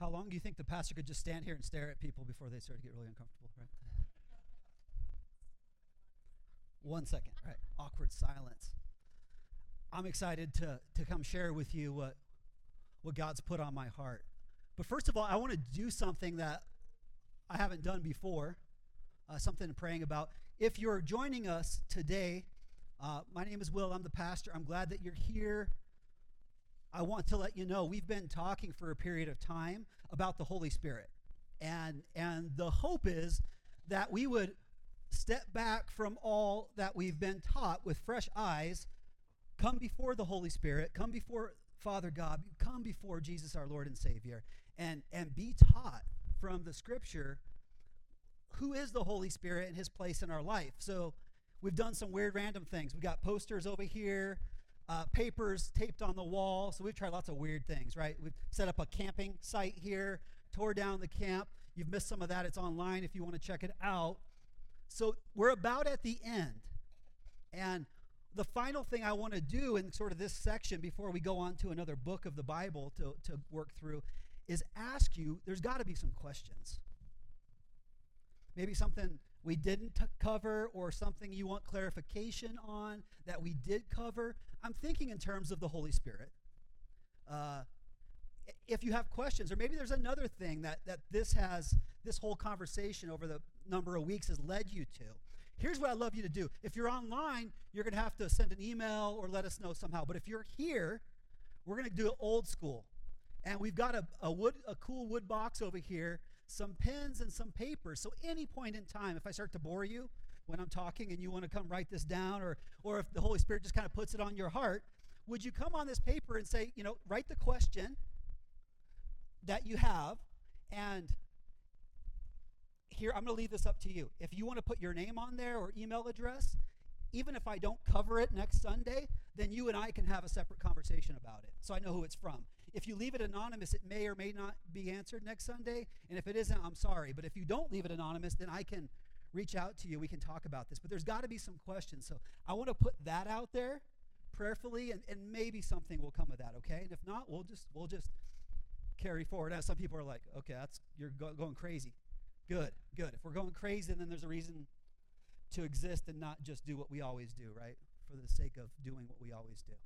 How long do you think the pastor could just stand here and stare at people before they start to get really uncomfortable, right? 1 second, right? Awkward silence. I'm excited to come share with you what God's put on my heart. But first of all, I want to do something that I haven't done before, something I'm praying about. If you're joining us today, my name is Will. I'm the pastor. I'm glad that you're here. I want to let you know we've been talking for a period of time about the Holy Spirit. And the hope is that we would step back from all that we've been taught with fresh eyes, come before the Holy Spirit, come before Father God, come before Jesus our Lord and Savior, and be taught from the Scripture who is the Holy Spirit and his place in our life. So we've done some weird random things. We got posters over here, papers taped on the wall. So we've tried lots of weird things, right? We've set up a camping site here, tore down the camp. You've missed some of that. It's online if you want to check it out. So we're about at the end. And the final thing I want to do in sort of this section before we go on to another book of the Bible to work through is ask you, there's got to be some questions. Maybe something we didn't cover or something you want clarification on that we did cover. I'm thinking in terms of the Holy Spirit. If you have questions, or maybe there's another thing that this whole conversation over the number of weeks has led you to. Here's what I'd love you to do. If you're online, you're going to have to send an email or let us know somehow. But if you're here, we're going to do it old school. And we've got a cool wood box over here, some pens and some paper. So any point in time, if I start to bore you when I'm talking and you want to come write this down, or if the Holy Spirit just kind of puts it on your heart, would you come on this paper and say, write the question that you have, and here, I'm going to leave this up to you. If you want to put your name on there or email address, even if I don't cover it next Sunday, then you and I can have a separate conversation about it so I know who it's from. If you leave it anonymous, it may or may not be answered next Sunday, and if it isn't, I'm sorry. But if you don't leave it anonymous, then I can reach out to you. We can talk about this. But there's got to be some questions. So I want to put that out there prayerfully, and maybe something will come of that, okay? And if not, we'll just carry forward. Now, some people are like, okay, you're going crazy. Good. If we're going crazy, then there's a reason to exist and not just do what we always do, right? For the sake of doing what we always do.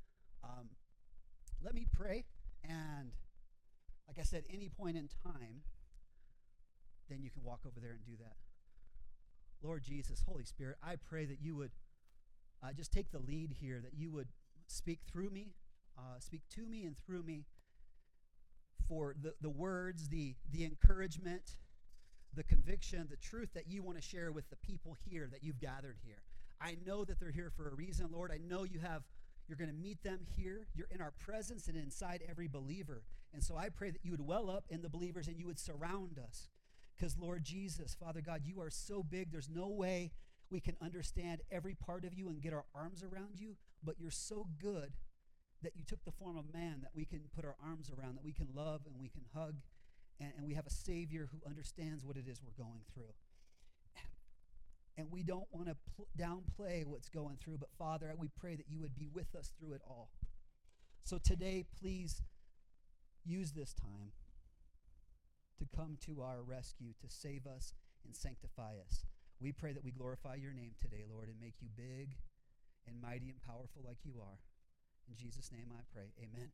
Let me pray, and like I said, any point in time, then you can walk over there and do that. Lord Jesus, Holy Spirit, I pray that you would just take the lead here, that you would speak through me, speak to me and through me for the words, the encouragement, the conviction, the truth that you want to share with the people here that you've gathered here. I know that they're here for a reason, Lord. I know you're going to meet them here. You're in our presence and inside every believer. And so I pray that you would well up in the believers and you would surround us. Because, Lord Jesus, Father God, you are so big. There's no way we can understand every part of you and get our arms around you. But you're so good that you took the form of man that we can put our arms around, that we can love and we can hug. And we have a Savior who understands what it is we're going through. And we don't want to downplay what's going through, but Father, we pray that you would be with us through it all. So today, please use this time to come to our rescue, to save us and sanctify us. We pray that we glorify your name today, Lord, and make you big and mighty and powerful like you are. In Jesus' name I pray, amen.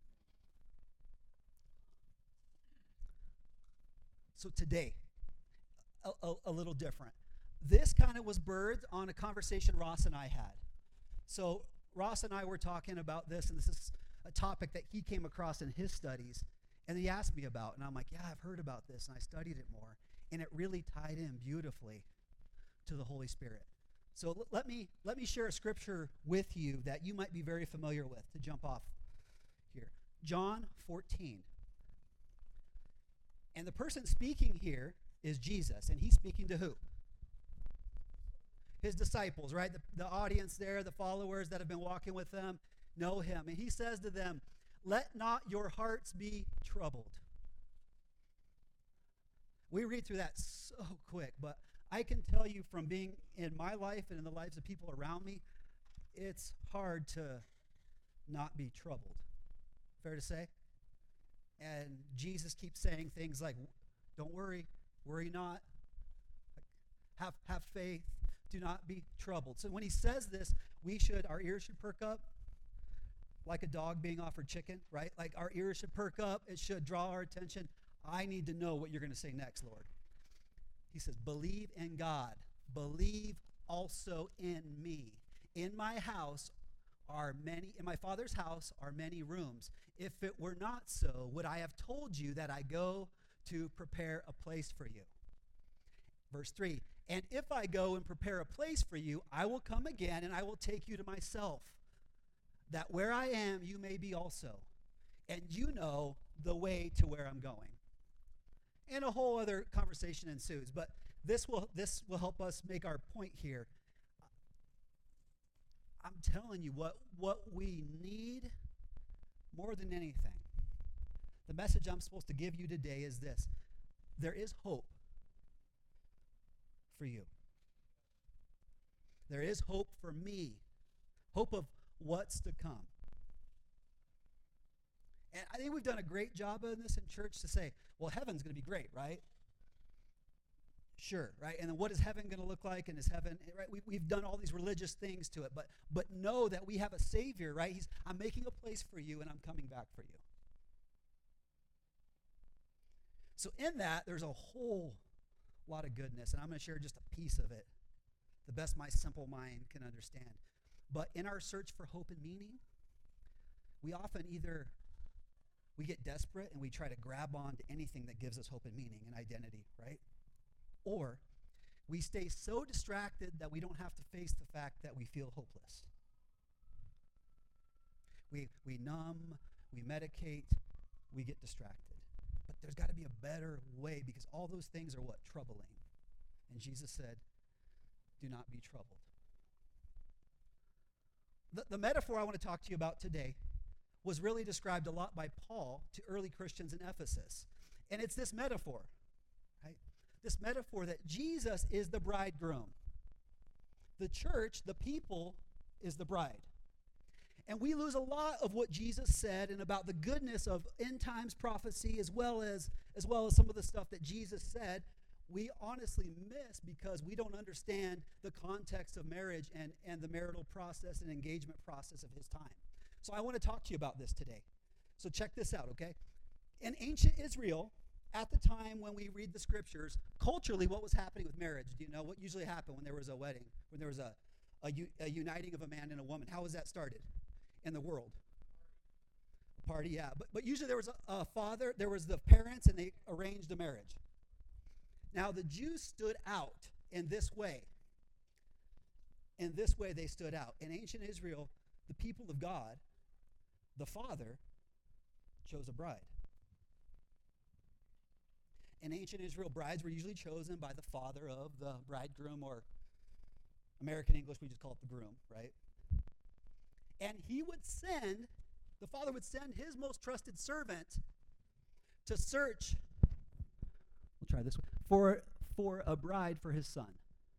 So today, a little different. This kind of was birthed on a conversation Ross and I had. So Ross and I were talking about this, and this is a topic that he came across in his studies, and he asked me about, and I'm like, yeah, I've heard about this, and I studied it more, and it really tied in beautifully to the Holy Spirit. So let me share a scripture with you that you might be very familiar with to jump off here. John 14. And the person speaking here is Jesus, and he's speaking to who? His disciples, right? The audience there, the followers that have been walking with them, know him. And he says to them, let not your hearts be troubled. We read through that so quick, but I can tell you from being in my life and in the lives of people around me, it's hard to not be troubled. Fair to say? And Jesus keeps saying things like, don't worry, worry not, have faith, do not be troubled. So when he says this, our ears should perk up like a dog being offered chicken, right? Like our ears should perk up. It should draw our attention. I need to know what you're going to say next, Lord. He says, believe in God. Believe also in me. In my Father's house are many rooms. If it were not so, would I have told you that I go to prepare a place for you? Verse 3, and if I go and prepare a place for you, I will come again and I will take you to myself, that where I am, you may be also. And you know the way to where I'm going. And a whole other conversation ensues, but this will help us make our point here. I'm telling you what we need more than anything. The message I'm supposed to give you today is this. There is hope for you. There is hope for me. Hope of what's to come. And I think we've done a great job of this in church to say, well, heaven's going to be great, right? Sure, right? And then what is heaven going to look like? And is heaven, right? We've done all these religious things to it, but know that we have a Savior, right? I'm making a place for you, and I'm coming back for you. So in that, there's a whole lot of goodness, and I'm going to share just a piece of it, the best my simple mind can understand. But in our search for hope and meaning, we often we get desperate and we try to grab on to anything that gives us hope and meaning and identity, right? Or we stay so distracted that we don't have to face the fact that we feel hopeless. We numb, we medicate, we get distracted. But there's got to be a better way, because all those things are what? Troubling. And Jesus said, do not be troubled. The metaphor I want to talk to you about today was really described a lot by Paul to early Christians in Ephesus. And it's this metaphor, right? This metaphor that Jesus is the bridegroom. The church, the people, is the bride. And we lose a lot of what Jesus said and about the goodness of end times prophecy, as well as some of the stuff that Jesus said, we honestly miss because we don't understand the context of marriage and the marital process and engagement process of his time. So I want to talk to you about this today. So check this out, okay? In ancient Israel, at the time when we read the scriptures, culturally, what was happening with marriage? Do you know what usually happened when there was a wedding, when there was a uniting of a man and a woman? How was that started in the world? A party, yeah. But usually there was a father, there was the parents, and they arranged a marriage. Now, the Jews stood out in this way. In this way, they stood out. In ancient Israel, the people of God, the father, chose a bride. In ancient Israel, brides were usually chosen by the father of the bridegroom, or American English, we just call it the groom, right? And the father would send his most trusted servant to search, we'll try this one, for a bride for his son.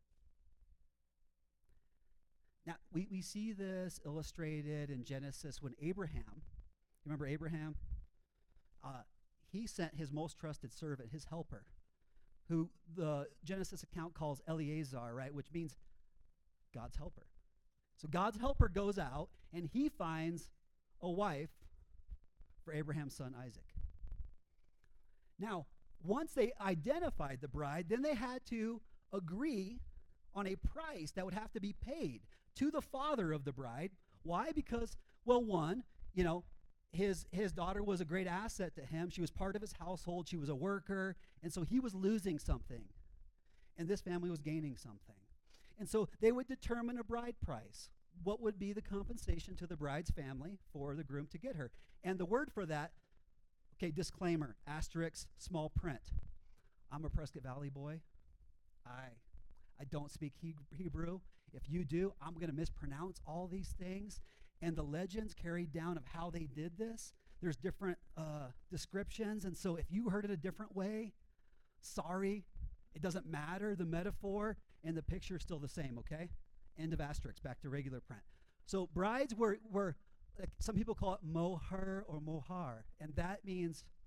Now, we see this illustrated in Genesis when Abraham, you remember Abraham? He sent his most trusted servant, his helper, who the Genesis account calls Eleazar, right, which means God's helper. So God's helper goes out, and he finds a wife for Abraham's son Isaac. Now, once they identified the bride, then they had to agree on a price that would have to be paid to the father of the bride. Why? Because, well, one, his daughter was a great asset to him. She was part of his household. She was a worker. And so he was losing something. And this family was gaining something. And so they would determine a bride price. What would be the compensation to the bride's family for the groom to get her? And the word for that, okay, disclaimer, asterisk, small print. I'm a Prescott Valley boy. I don't speak Hebrew. If you do, I'm going to mispronounce all these things. And the legends carried down of how they did this, there's different descriptions. And so if you heard it a different way, sorry, it doesn't matter. The metaphor and the picture is still the same, okay? End of asterisk, back to regular print. So brides were like, some people call it mohar or mohar. And that means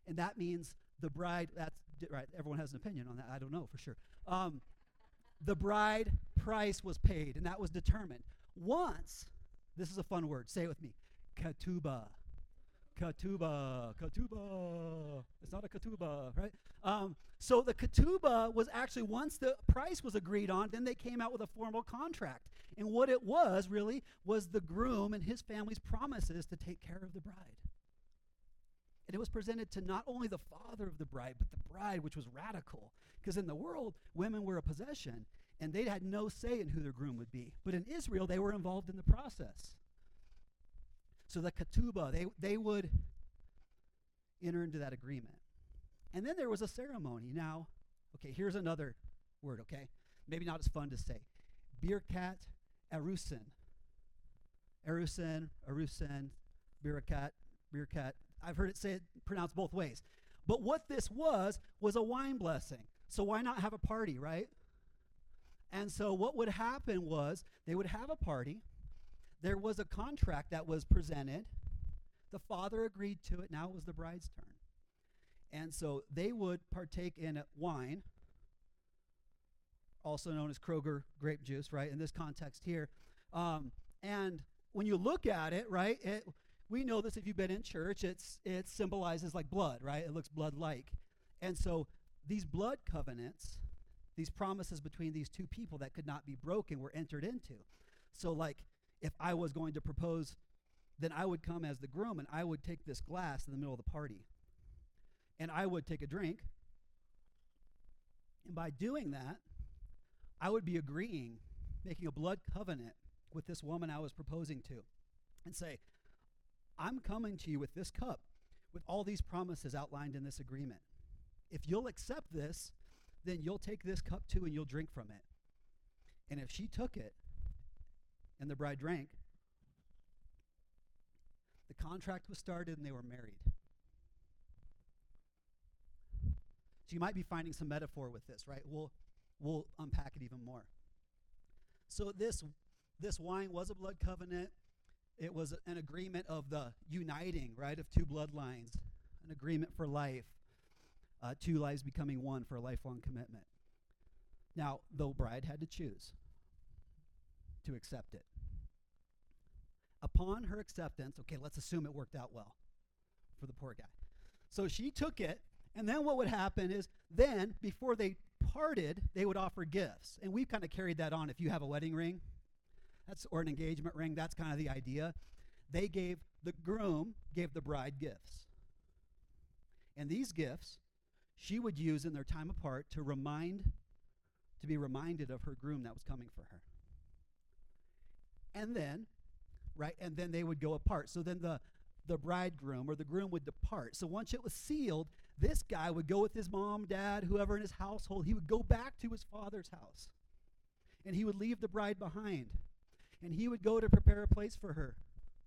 And that means the bride, that's right, everyone has an opinion on that. I don't know for sure. The bride price was paid, and that was determined. Once, this is a fun word, say it with me, ketubah. Ketubah, ketubah. It's not a ketubah, right? So the ketubah was actually, once the price was agreed on, then they came out with a formal contract. And what it was, really, was the groom and his family's promises to take care of the bride. And it was presented to not only the father of the bride, but the bride, which was radical. Because in the world, women were a possession, and they had no say in who their groom would be. But in Israel, they were involved in the process. So the ketubah, they would enter into that agreement. And then there was a ceremony. Now, okay, here's another word, okay? Maybe not as fun to say. Birkat Arusin. Arusin, Birkat. I've heard it pronounced both ways. But what this was a wine blessing. So why not have a party, right? And so what would happen was they would have a party. There was a contract that was presented. The father agreed to it. Now it was the bride's turn. And so they would partake in wine, also known as Kroger grape juice, right, in this context here. And when you look at it, right, we know this if you've been in church, it symbolizes like blood, right? It looks blood-like. And so these blood covenants, these promises between these two people that could not be broken were entered into. So like if I was going to propose, then I would come as the groom and I would take this glass in the middle of the party. And I would take a drink. And by doing that, I would be agreeing, making a blood covenant with this woman I was proposing to, and say, I'm coming to you with this cup, with all these promises outlined in this agreement. If you'll accept this, then you'll take this cup too and you'll drink from it. And if she took it and the bride drank, the contract was started and they were married. So you might be finding some metaphor with this, right? We'll unpack it even more. So this wine was a blood covenant. It was an agreement of the uniting, right, of two bloodlines, an agreement for life, two lives becoming one for a lifelong commitment. Now, the bride had to choose to accept it. Upon her acceptance, okay, let's assume it worked out well for the poor guy. So she took it, and then what would happen is then, before they parted, they would offer gifts. And we've kind of carried that on. If you have a wedding ring, or an engagement ring, that's kind of the idea. The groom gave the bride gifts. And these gifts she would use in their time apart to be reminded of her groom that was coming for her. And then, right, and then they would go apart. So then the bridegroom or the groom would depart. So once it was sealed, this guy would go with his mom, dad, whoever in his household. He would go back to his father's house. And he would leave the bride behind. And he would go to prepare a place for her.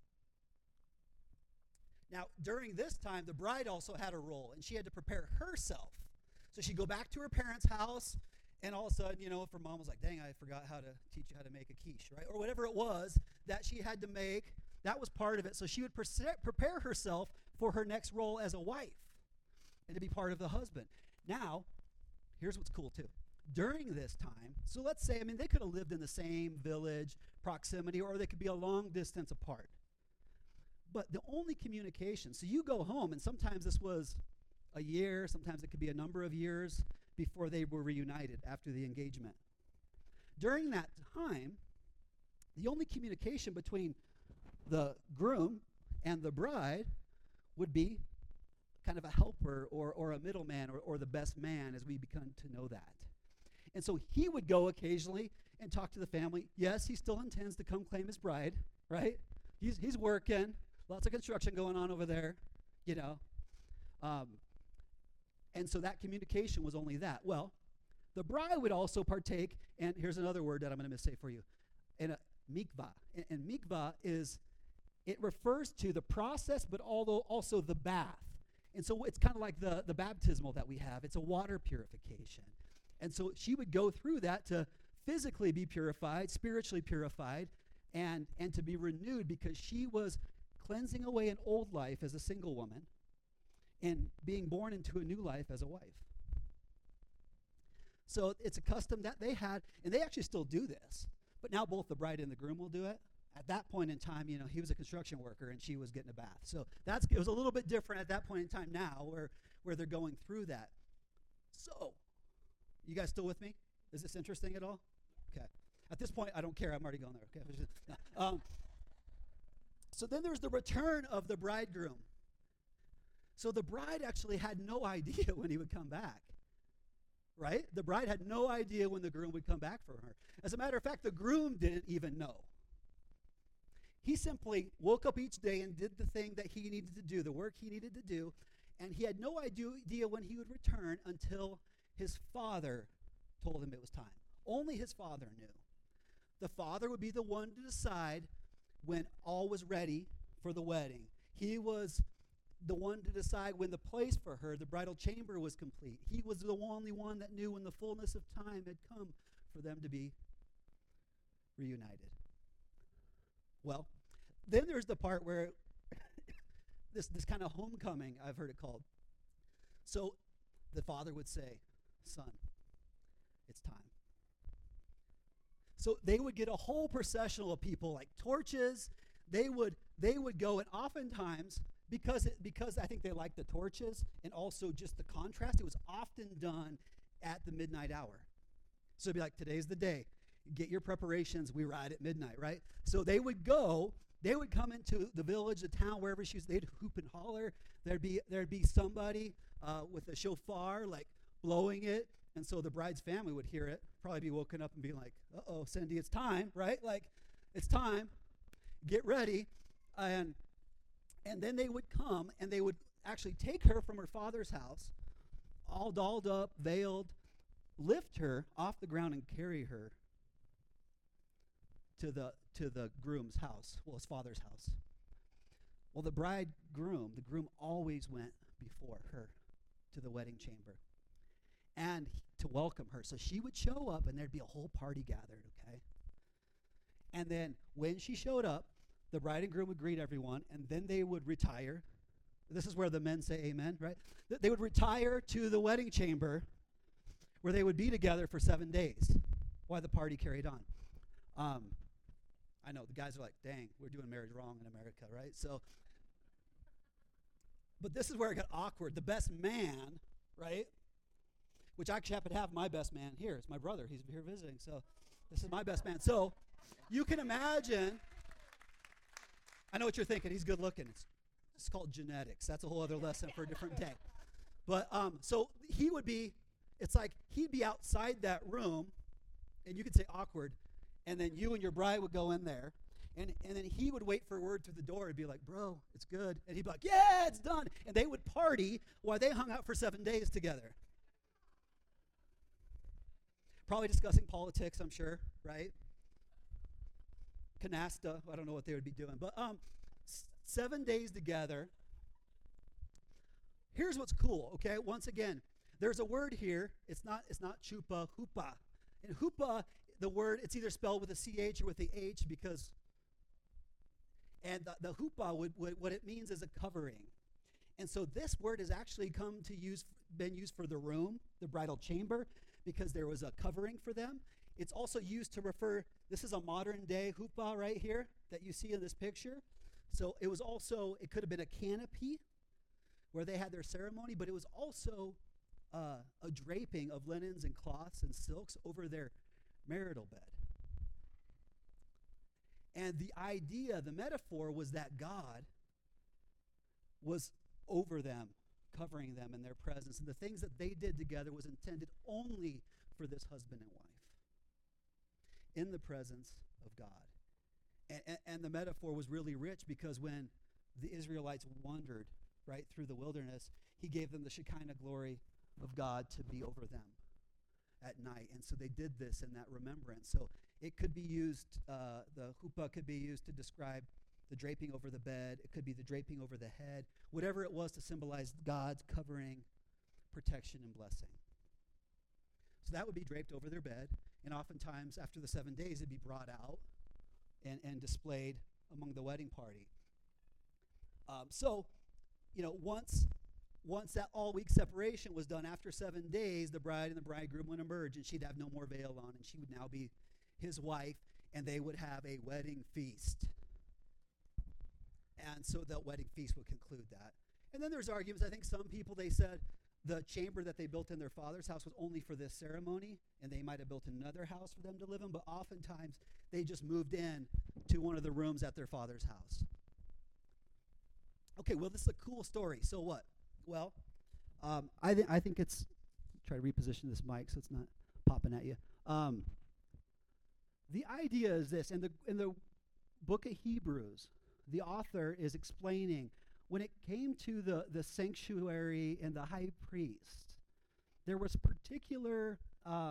Now, during this time, the bride also had a role, and she had to prepare herself. So she'd go back to her parents' house, and all of a sudden, if her mom was like, dang, I forgot how to teach you how to make a quiche, right? Or whatever it was that she had to make, that was part of it. So she would prepare herself for her next role as a wife and to be part of the husband. Now, here's what's cool, too. During this time, so let's say, they could have lived in the same village, proximity, or they could be a long distance apart. But the only communication, so you go home, and sometimes this was a year, sometimes it could be a number of years before they were reunited after the engagement. During that time, the only communication between the groom and the bride would be kind of a helper or a middleman or the best man as we become to know that. And so he would go occasionally and talk to the family. Yes, he still intends to come claim his bride, right? He's working. Lots of construction going on over there, and so that communication was only that. Well, the bride would also partake, and here's another word that I'm going to missay for you, in a mikvah. And mikvah it refers to the process, but also the bath. And so it's kind of like the baptismal that we have. It's a water purification. And so she would go through that to physically be purified, spiritually purified, and to be renewed, because she was cleansing away an old life as a single woman and being born into a new life as a wife. So it's a custom that they had, and they actually still do this. But now both the bride and the groom will do it. At that point in time, he was a construction worker and she was getting a bath. So it was a little bit different at that point in time now where they're going through that. So, you guys still with me? Is this interesting at all? Okay. At this point, I don't care. I'm already going there. Okay. So then there's the return of the bridegroom. So the bride actually had no idea when he would come back. Right? The bride had no idea when the groom would come back for her. As a matter of fact, the groom didn't even know. He simply woke up each day and did the thing that he needed to do, the work he needed to do, and he had no idea when he would return until his father told him it was time. Only his father knew. The father would be the one to decide when all was ready for the wedding. He was the one to decide when the place for her, the bridal chamber, was complete. He was the only one that knew when the fullness of time had come for them to be reunited. Well, then there's the part where this kind of homecoming, I've heard it called. So the father would say, son, it's time. So they would get a whole processional of people, like torches. They would go, and oftentimes, because I think they liked the torches and also just the contrast, it was often done at the midnight hour. So it'd be like, today's the day. Get your preparations. We ride at midnight, right? So they would go. They would come into the village, the town, wherever she was. They'd hoop and holler. There'd be somebody with a shofar, like blowing it, and so the bride's family would hear it. Probably be woken up and be like, "Uh-oh, Cindy, it's time, right? Like, it's time. Get ready." And then they would come, and they would actually take her from her father's house, all dolled up, veiled, lift her off the ground and carry her to the groom's house, his father's house. Well, the groom always went before her to the wedding chamber and to welcome her. So she would show up, and there'd be a whole party gathered, okay? And then when she showed up, the bride and groom would greet everyone, and then they would retire. This is where the men say amen, right? They would retire to the wedding chamber where they would be together for 7 days while the party carried on. I know, the guys are like, dang, we're doing marriage wrong in America, right? So, but this is where it got awkward. The best man, right, which I actually happen to have my best man here. It's my brother. He's here visiting, so this is my best man. So you can imagine, I know what you're thinking. He's good looking. It's called genetics. That's a whole other lesson for a different day. But so he would be, it's like he'd be outside that room, and you could say awkward, and then you and your bride would go in there, and then he would wait for a word through the door and be like, bro, it's good. And he'd be like, yeah, it's done. And they would party while they hung out for 7 days together. Probably discussing politics, I'm sure, right? Canasta, I don't know what they would be doing. But 7 days together. Here's what's cool, okay? Once again, there's a word here. It's not chupa, hupa. And hupa, the word, it's either spelled with a CH or with the H because, and the hupa, what it means is a covering. And so this word has actually been used for the room, the bridal chamber, because there was a covering for them. It's also used to refer, this is a modern day huppah right here that you see in this picture. So it could have been a canopy where they had their ceremony, but it was also a draping of linens and cloths and silks over their marital bed. And the idea, the metaphor was that God was over them, covering them in their presence. And the things that they did together was intended only for this husband and wife in the presence of God. And the metaphor was really rich because when the Israelites wandered right through the wilderness, he gave them the Shekinah glory of God to be over them at night. And so they did this in that remembrance. So it could be used, the huppah could be used to describe the draping over the bed. It could be the draping over the head. Whatever it was to symbolize God's covering, protection, and blessing. So that would be draped over their bed. And oftentimes, after the 7 days, it'd be brought out and displayed among the wedding party. So, once once that all-week separation was done, after 7 days, the bride and the bridegroom would emerge, and she'd have no more veil on, and she would now be his wife, and they would have a wedding feast. And so the wedding feast would conclude that. And then there's arguments. I think some people, they said the chamber that they built in their father's house was only for this ceremony, and they might have built another house for them to live in, but oftentimes they just moved in to one of the rooms at their father's house. Okay, well, this is a cool story. So what? Well, I think it's, try to reposition this mic so it's not popping at you. The idea is this: in the book of Hebrews, the author is explaining when it came to the sanctuary and the high priest, there was particular,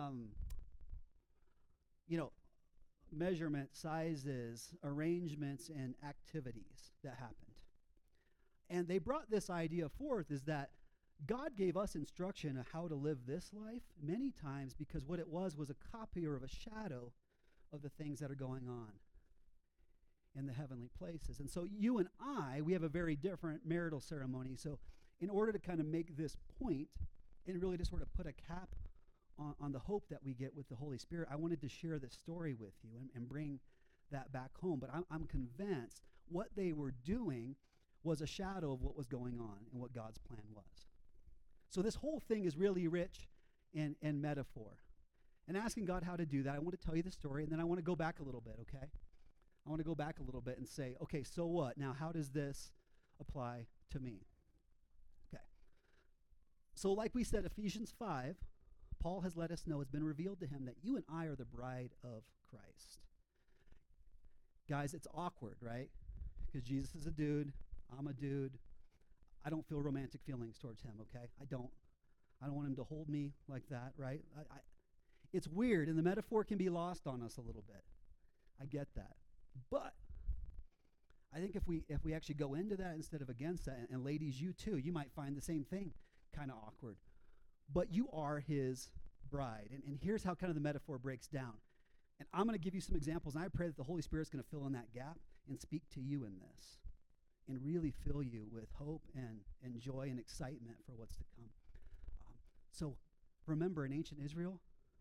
measurement, sizes, arrangements, and activities that happened. And they brought this idea forth is that God gave us instruction of how to live this life many times because what it was a copy or of a shadow of the things that are going on in the heavenly places. And so you and I, we have a very different marital ceremony. So in order to kind of make this point and really to sort of put a cap on the hope that we get with the Holy Spirit, I wanted to share this story with you and bring that back home. But I'm convinced what they were doing was a shadow of what was going on and what God's plan was. So this whole thing is really rich in metaphor. And asking God how to do that, I want to tell you the story, and then I want to go back a little bit, okay? I want to go back a little bit and say, okay, so what? Now, how does this apply to me? Okay. So like we said, Ephesians 5, Paul has let us know it's been revealed to him that you and I are the bride of Christ. Guys, it's awkward, right? Because Jesus is a dude, I'm a dude. I don't feel romantic feelings towards him, okay? I don't want him to hold me like that, right? It's weird, and the metaphor can be lost on us a little bit. I get that. But I think if we actually go into that instead of against that, and ladies, you too, you might find the same thing kind of awkward. But you are his bride. And here's how kind of the metaphor breaks down. And I'm going to give you some examples, and I pray that the Holy Spirit's going to fill in that gap and speak to you in this and really fill you with hope and joy and excitement for what's to come. So remember, in ancient Israel,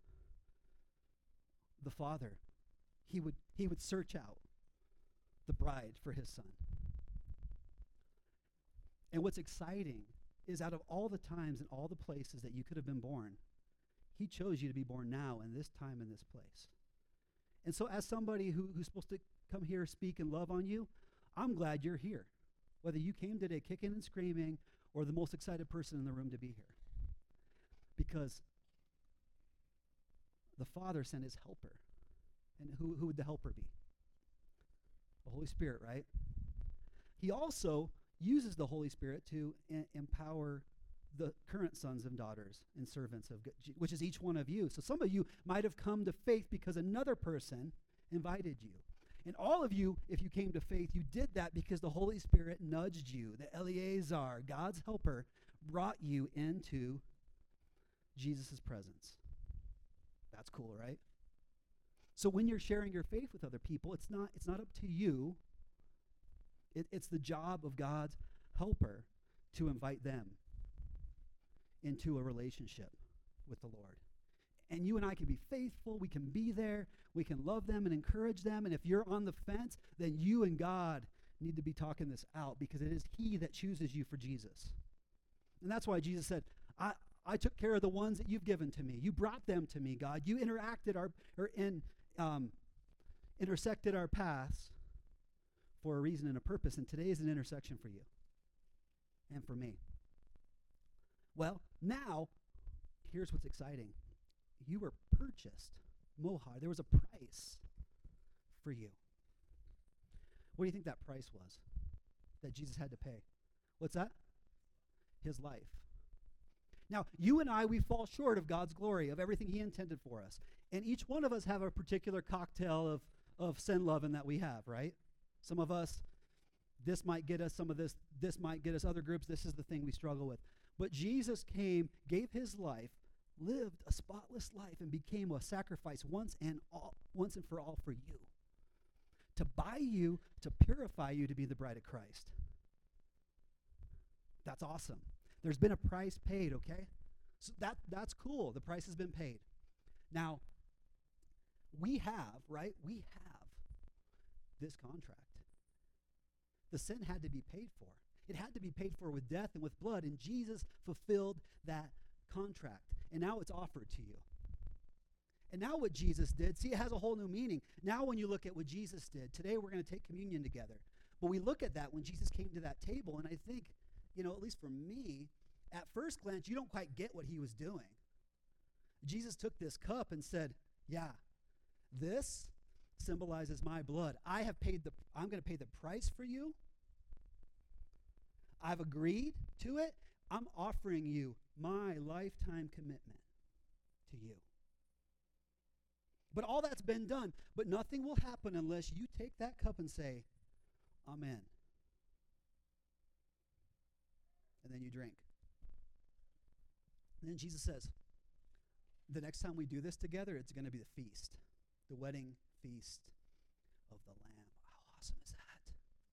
the father, he would search out the bride for his son. And what's exciting is out of all the times and all the places that you could have been born, he chose you to be born now in this time in this place. And so as somebody who's supposed to come here, speak, and love on you, I'm glad you're here. Whether you came today kicking and screaming or the most excited person in the room to be here. Because the Father sent his helper. And who would the helper be? The Holy Spirit, right? He also uses the Holy Spirit to empower the current sons and daughters and servants of God, which is each one of you. So some of you might have come to faith because another person invited you. And all of you, if you came to faith, you did that because the Holy Spirit nudged you. The Eleazar, God's helper, brought you into Jesus' presence. That's cool, right? So when you're sharing your faith with other people, it's not up to you. It's the job of God's helper to invite them into a relationship with the Lord. And you and I can be faithful. We can be there. We can love them and encourage them. And if you're on the fence, then you and God need to be talking this out because it is he that chooses you for Jesus. And that's why Jesus said, I took care of the ones that you've given to me. You brought them to me, God. You intersected our paths for a reason and a purpose. And today is an intersection for you and for me. Well, now, here's what's exciting. You were purchased, Mohar. There was a price for you. What do you think that price was that Jesus had to pay? What's that? His life. Now, you and I, we fall short of God's glory, of everything he intended for us. And each one of us have a particular cocktail of sin loving that we have, right? Some of us, this might get us, some of this might get us, other groups, this is the thing we struggle with. But Jesus came, gave his life, lived a spotless life, and became a sacrifice once and for all for you. To buy you, to purify you to be the bride of Christ. That's awesome. There's been a price paid, okay? So that's cool. The price has been paid. Now, we have, right? We have this contract. The sin had to be paid for. It had to be paid for with death and with blood, and Jesus fulfilled that contract. And now it's offered to you. And now what Jesus did, see, it has a whole new meaning. Now when you look at what Jesus did, today we're going to take communion together. But we look at that when Jesus came to that table, and I think, at least for me, at first glance, you don't quite get what he was doing. Jesus took this cup and said, yeah, this symbolizes my blood. I'm going to pay the price for you. I've agreed to it. I'm offering you my lifetime commitment to you. But all that's been done. But nothing will happen unless you take that cup and say, Amen. And then you drink. And then Jesus says, the next time we do this together, it's going to be the feast, the wedding feast of the Lamb. How awesome is that?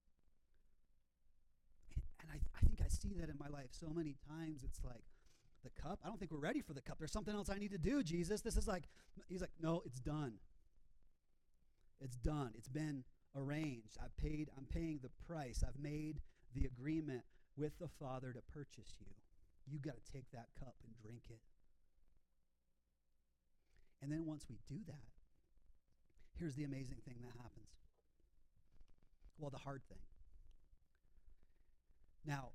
And I think I see that in my life so many times. It's like, the cup? I don't think we're ready for the cup. There's something else I need to do, Jesus. He's like, no, it's done. It's done. It's been arranged. I'm paying the price. I've made the agreement with the Father to purchase you. You got to take that cup and drink it. And then once we do that, here's the amazing thing that happens. Well, the hard thing. Now,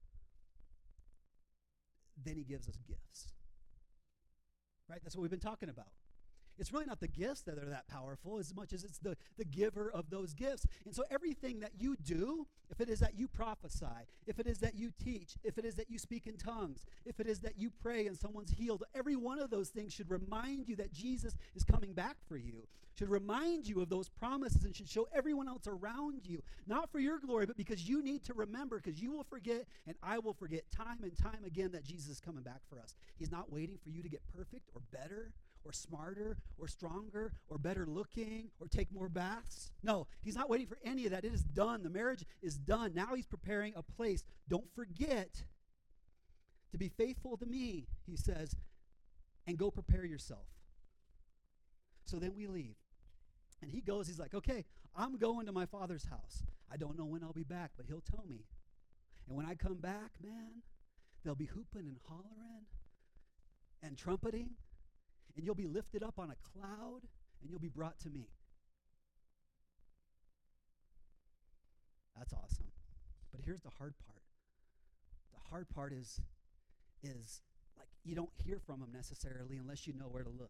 then he gives us gifts. Right? That's what we've been talking about. It's really not the gifts that are that powerful as much as it's the giver of those gifts. And so everything that you do, if it is that you prophesy, if it is that you teach, if it is that you speak in tongues, if it is that you pray and someone's healed, every one of those things should remind you that Jesus is coming back for you, should remind you of those promises, and should show everyone else around you, not for your glory, but because you need to remember, because you will forget and I will forget time and time again that Jesus is coming back for us. He's not waiting for you to get perfect or better or smarter or stronger or better looking or take more baths. No, he's not waiting for any of that. It is done. The marriage is done. Now he's preparing a place. Don't forget to be faithful to me, he says, and go prepare yourself. So then we leave. And he goes, he's like, okay, I'm going to my Father's house. I don't know when I'll be back, but he'll tell me. And when I come back, man, they'll be hooping and hollering and trumpeting. And you'll be lifted up on a cloud, and you'll be brought to me. That's awesome. But here's the hard part. The hard part is like you don't hear from him necessarily unless you know where to look.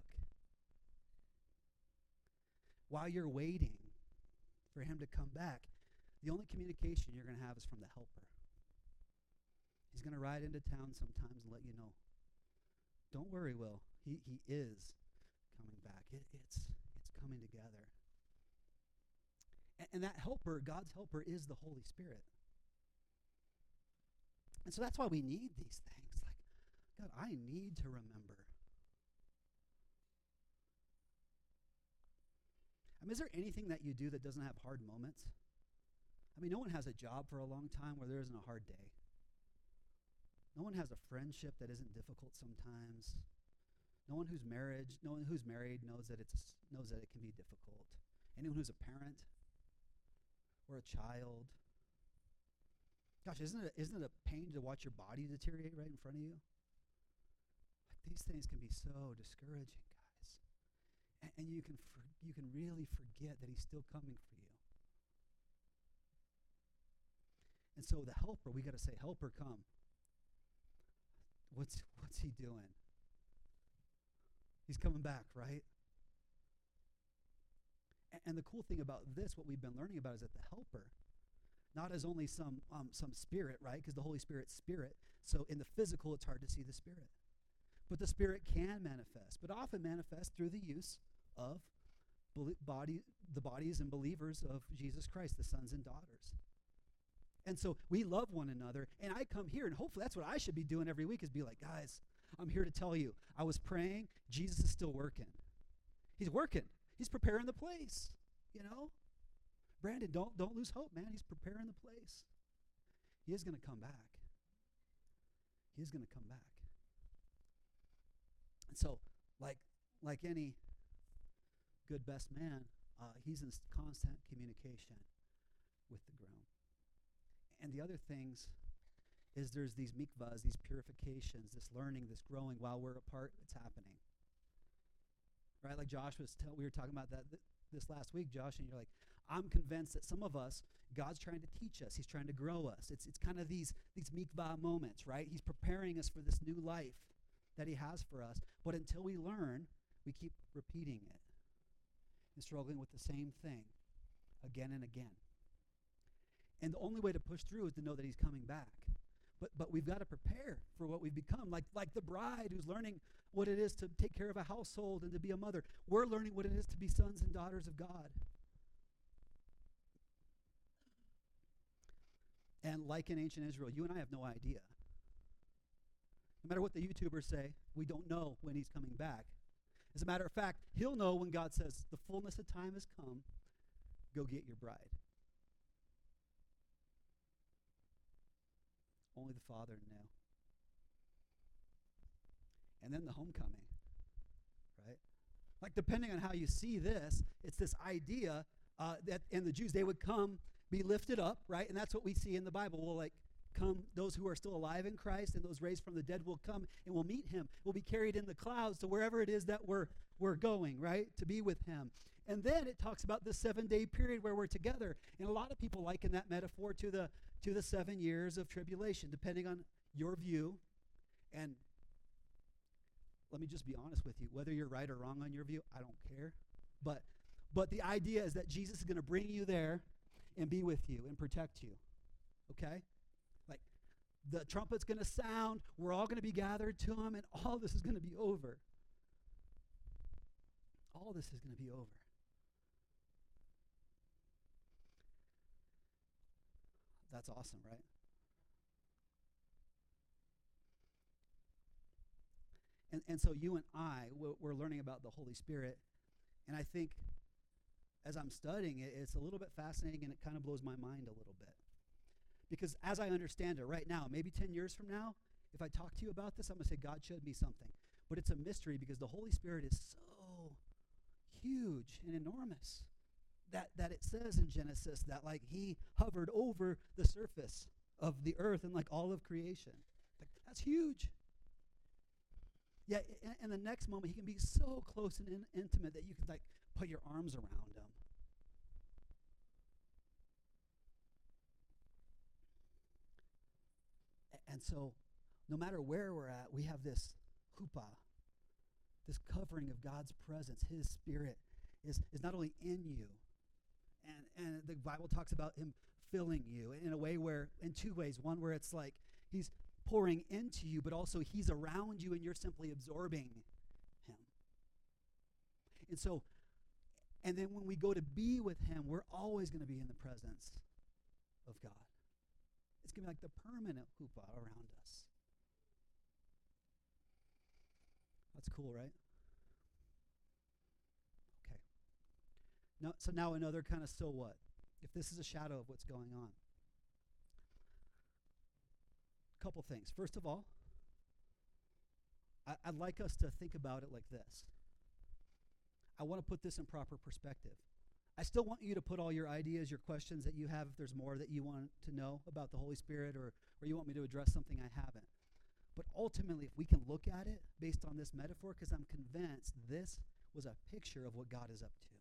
While you're waiting for him to come back, the only communication you're going to have is from the helper. He's going to ride into town sometimes and let you know. Don't worry, Will. He is coming back. It's coming together. And that helper, God's helper, is the Holy Spirit. And so that's why we need these things. Like, God, I need to remember. I mean, is there anything that you do that doesn't have hard moments? I mean, no one has a job for a long time where there isn't a hard day. No one has a friendship that isn't difficult sometimes. No one who's married knows that it can be difficult. Anyone who's a parent or a child. Gosh, isn't it a pain to watch your body deteriorate right in front of you? Like, these things can be so discouraging, guys. And you can really forget that he's still coming for you. And so the helper, we got to say, helper, come. What's he doing? He's coming back, right? And the cool thing about this, what we've been learning about, is that the helper, not as only some spirit, right? Because the Holy Spirit's spirit. So in the physical, it's hard to see the Spirit. But the Spirit can manifest, but often manifests through the use of the bodies and believers of Jesus Christ, the sons and daughters. And so we love one another, and I come here, and hopefully that's what I should be doing every week, is be like, guys, I'm here to tell you, I was praying, Jesus is still working. He's working. He's preparing the place, you know? Brandon, don't lose hope, man. He's preparing the place. He is going to come back. He's going to come back. And so, like any good best man, he's in constant communication with the groom. And the other things is there's these mikvahs, these purifications, this learning, this growing while we're apart. It's happening. Right? Like Josh we were talking about that this last week, Josh, and you're like, I'm convinced that some of us, God's trying to teach us. He's trying to grow us. It's kind of these mikvah moments, right? He's preparing us for this new life that he has for us. But until we learn, we keep repeating it and struggling with the same thing again and again. And the only way to push through is to know that he's coming back. But we've got to prepare for what we've become. Like the bride who's learning what it is to take care of a household and to be a mother. We're learning what it is to be sons and daughters of God. And like in ancient Israel, you and I have no idea. No matter what the YouTubers say, we don't know when he's coming back. As a matter of fact, he'll know when God says, the fullness of time has come, go get your bride. Only the Father knew. And then the homecoming, right? Like, depending on how you see this, it's this idea that in the Jews, they would come, be lifted up, right? And that's what we see in the Bible. We'll come, those who are still alive in Christ and those raised from the dead will come and we'll meet him. We'll be carried in the clouds to wherever it is that we're going, right? To be with him. And then it talks about the 7-day period where we're together. And a lot of people liken that metaphor to the 7 years of tribulation, depending on your view. And let me just be honest with you. Whether you're right or wrong on your view, I don't care. But the idea is that Jesus is going to bring you there and be with you and protect you. Okay? Like, the trumpet's going to sound. We're all going to be gathered to him, and all this is going to be over. All this is going to be over. That's awesome, right? And so you and I, we're learning about the Holy Spirit. And I think as I'm studying it, it's a little bit fascinating and it kind of blows my mind a little bit. Because as I understand it right now, maybe 10 years from now, if I talk to you about this, I'm going to say, God showed me something. But it's a mystery because the Holy Spirit is so huge and enormous that it says in Genesis that like he hovered over the surface of the earth and like all of creation. Like, that's huge. Yeah, and the next moment, he can be so close and intimate that you can like put your arms around him. And so, no matter where we're at, we have this chuppah, this covering of God's presence. His Spirit is not only in you, and the Bible talks about him filling you in a way where, in two ways. One where it's like he's pouring into you, but also he's around you and you're simply absorbing him. And so, and then when we go to be with him, we're always going to be in the presence of God. It's going to be like the permanent chuppah around us. That's cool, right? Okay. Now another kind of so what? If this is a shadow of what's going on. Couple things. First of all, I'd like us to think about it like this. I want to put this in proper perspective. I still want you to put all your ideas, your questions that you have, if there's more that you want to know about the Holy Spirit or you want me to address something I haven't. But ultimately, if we can look at it based on this metaphor, because I'm convinced this was a picture of what God is up to.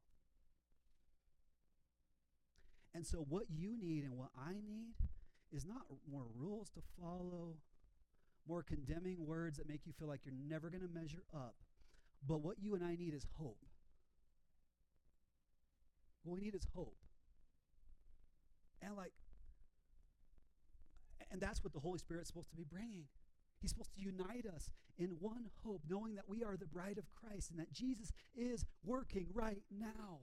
And so what you need and what I need is not more rules to follow, more condemning words that make you feel like you're never going to measure up. But what you and I need is hope. What we need is hope. And that's what the Holy Spirit's supposed to be bringing. He's supposed to unite us in one hope, knowing that we are the bride of Christ and that Jesus is working right now.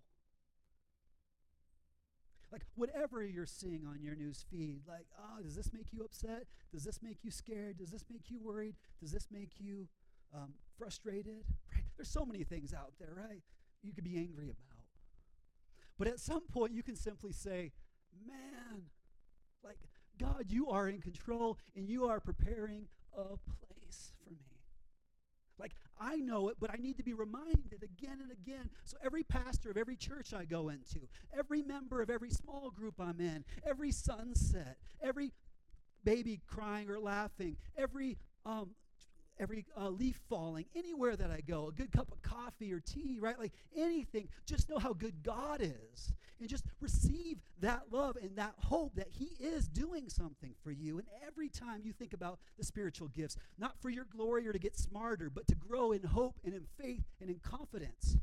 Like, whatever you're seeing on your news feed, like, does this make you upset? Does this make you scared? Does this make you worried? Does this make you frustrated? Right? There's so many things out there, right? You could be angry about. But at some point, you can simply say, man, like, God, you are in control, and you are preparing a place for me. Like, I know it, but I need to be reminded again and again. So every pastor of every church I go into, every member of every small group I'm in, every sunset, every baby crying or laughing, every leaf falling, anywhere that I go, a good cup of coffee or tea, right? Like anything, just know how good God is. And just receive that love and that hope that he is doing something for you. And every time you think about the spiritual gifts, not for your glory or to get smarter, but to grow in hope and in faith and in confidence.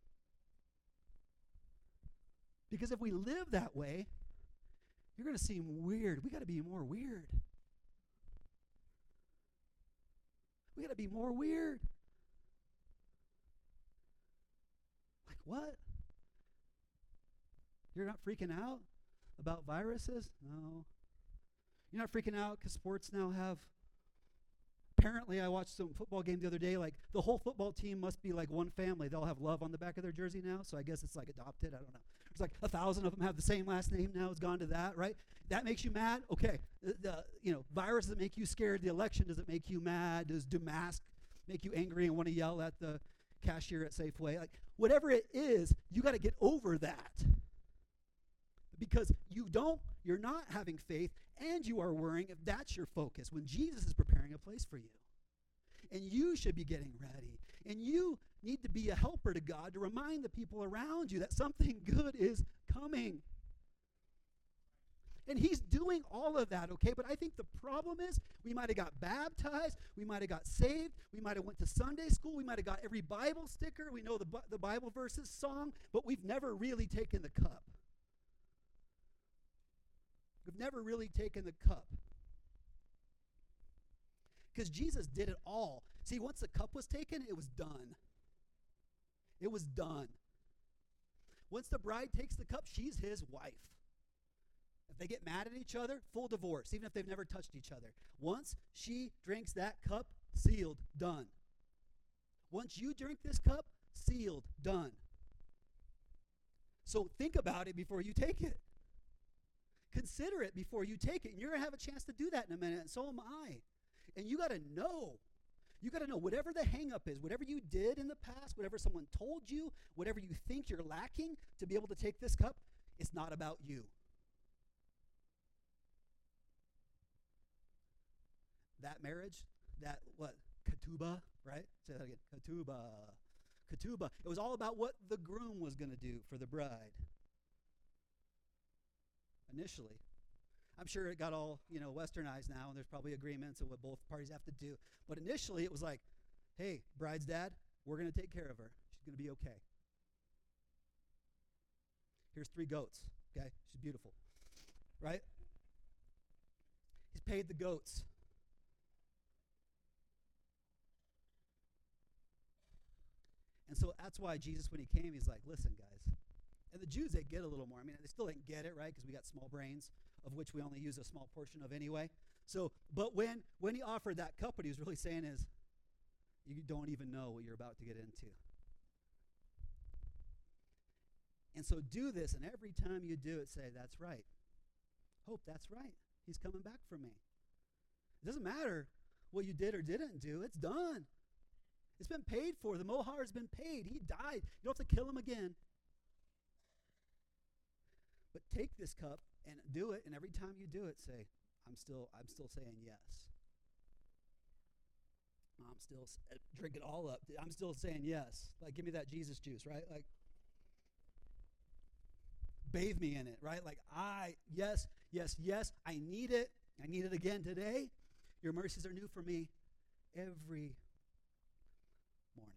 Because if we live that way, you're going to seem weird. We got to be more weird. We got to be more weird. Like what? You're not freaking out about viruses? No. You're not freaking out because sports now have... Apparently, I watched some football game the other day. Like, the whole football team must be like one family. They'll have love on the back of their jersey now, so I guess it's like adopted. I don't know. There's like 1,000 of them have the same last name now. It's gone to that, right? That makes you mad? Okay. Virus doesn't make you scared. The election doesn't make you mad. Does Damask make you angry and want to yell at the cashier at Safeway? Like, whatever it is, you got to get over that. Because you're not having faith, and you are worrying if that's your focus when Jesus is preparing a place for you. And you should be getting ready. And you need to be a helper to God to remind the people around you that something good is coming. And he's doing all of that, okay? But I think the problem is we might have got baptized, we might have got saved, we might have went to Sunday school, we might have got every Bible sticker, we know the Bible verses song, but we've never really taken the cup. We've never really taken the cup. Because Jesus did it all. See, once the cup was taken, it was done. It was done. Once the bride takes the cup, she's his wife. If they get mad at each other, full divorce, even if they've never touched each other. Once she drinks that cup, sealed, done. Once you drink this cup, sealed, done. So think about it before you take it. Consider it before you take it. And you're going to have a chance to do that in a minute, and so am I. And you got to know. You got to know whatever the hang-up is, whatever you did in the past, whatever someone told you, whatever you think you're lacking to be able to take this cup, it's not about you. That marriage, ketubah, right? Say that again, ketubah. It was all about what the groom was going to do for the bride. Initially. I'm sure it got all, westernized now, and there's probably agreements of what both parties have to do. But initially, it was like, hey, bride's dad, we're going to take care of her. She's going to be okay. Here's 3 goats, okay? She's beautiful, right? He's paid the goats. And so that's why Jesus, when he came, he's like, listen, guys. And the Jews, they get a little more. I mean, they still didn't get it, right? Because we got small brains, of which we only use a small portion of anyway. So, but when he offered that cup, what he was really saying is, you don't even know what you're about to get into. And so do this, and every time you do it, say, that's right. Hope, that's right. He's coming back for me. It doesn't matter what you did or didn't do. It's done. It's been paid for. The mohar has been paid. He died. You don't have to kill him again. But take this cup and do it, and every time you do it, say, I'm still saying yes. I'm still drink it all up. I'm still saying yes. Like, give me that Jesus juice, right? Like, bathe me in it, right? Like, yes, I need it. I need it again today. Your mercies are new for me every morning.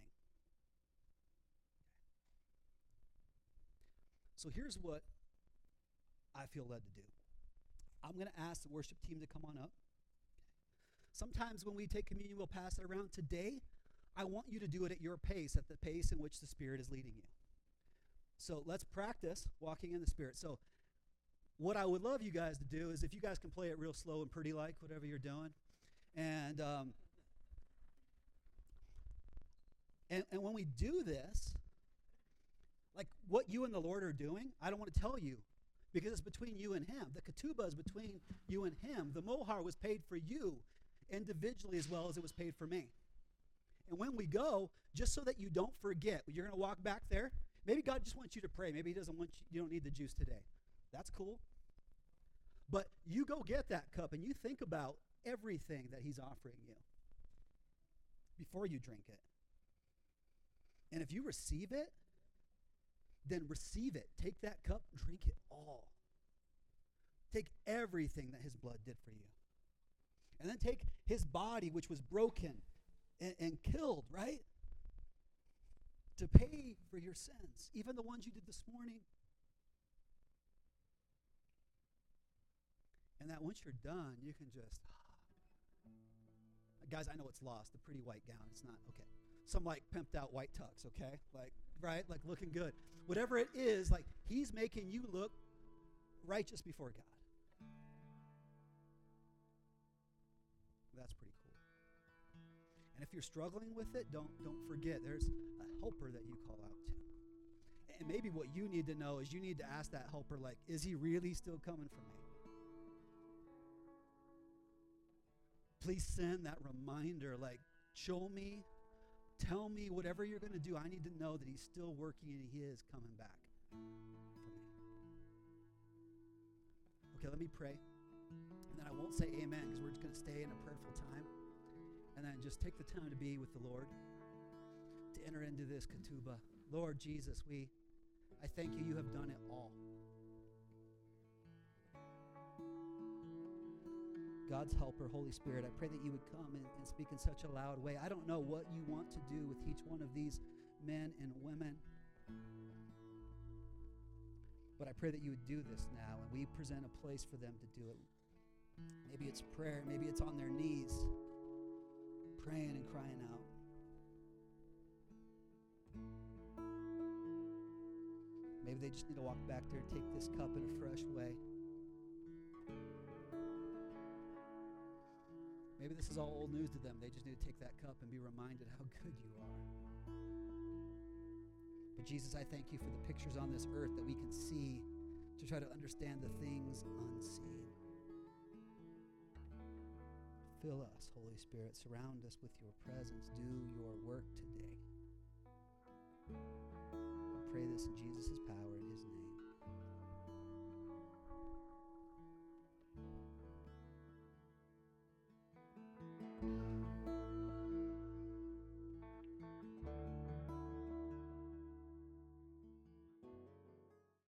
So here's what I feel led to do. I'm going to ask the worship team to come on up. Sometimes when we take communion, we'll pass it around. Today, I want you to do it at your pace, at the pace in which the Spirit is leading you. So let's practice walking in the Spirit. So what I would love you guys to do is if you guys can play it real slow and pretty like, whatever you're doing. And when we do this, like what you and the Lord are doing, I don't want to tell you because it's between you and him. The ketubah is between you and him. The mohar was paid for you. individually as well as it was paid for me. And when we go, just so that you don't forget, you're going to walk back there. Maybe God just wants you to pray. Maybe he doesn't want you don't need the juice today. That's cool. But you go get that cup and you think about everything that he's offering you before you drink it. And if you receive it, then receive it. Take that cup, drink it all. Take everything that his blood did for you. And then take his body, which was broken and killed, right? To pay for your sins, even the ones you did this morning. And that once you're done, you can just, guys, I know it's lost, the pretty white gown. It's not, okay. Some like pimped out white tux, okay? Like, right? Like looking good. Whatever it is, like he's making you look righteous before God. That's pretty cool. And if you're struggling with it, don't forget there's a helper that you call out to. And maybe what you need to know is you need to ask that helper, like, is he really still coming for me? Please send that reminder, like, show me, tell me whatever you're going to do. I need to know that he's still working and he is coming back for me. Okay, let me pray. And then I won't say amen because we're just going to stay in a prayerful time. And then just take the time to be with the Lord, to enter into this ketubah. Lord Jesus, I thank you. You have done it all. God's helper, Holy Spirit, I pray that you would come and speak in such a loud way. I don't know what you want to do with each one of these men and women, but I pray that you would do this now, and we present a place for them to do it. Maybe it's prayer. Maybe it's on their knees, praying and crying out. Maybe they just need to walk back there and take this cup in a fresh way. Maybe this is all old news to them. They just need to take that cup and be reminded how good you are. But Jesus, I thank you for the pictures on this earth that we can see to try to understand the things unseen. Fill us, Holy Spirit. Surround us with your presence. Do your work today. I pray this in Jesus' power.